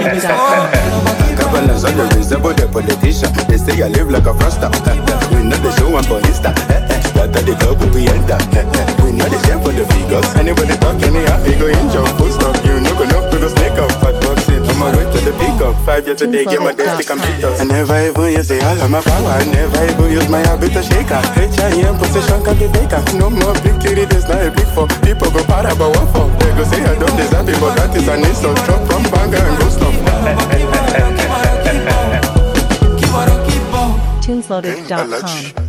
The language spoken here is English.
Balance on the resemble the politician. They say I live like a froster. We know the show one for Insta. That the club we enter. We know the shame for the figures. Anybody talking me up, he go in your full stop. You know go knock to the snake up. Fat boxing, on my way to the peak up. 5 years a day, get my day to computers. I never even use the all of my power. I never even use my habit to shake her. HIM position can be faker. No more big kitty, there's not a big for. People go para about what for. They go say I don't deserve it, but that is an insult. Drop from banger and go stop. Tunesloaded.com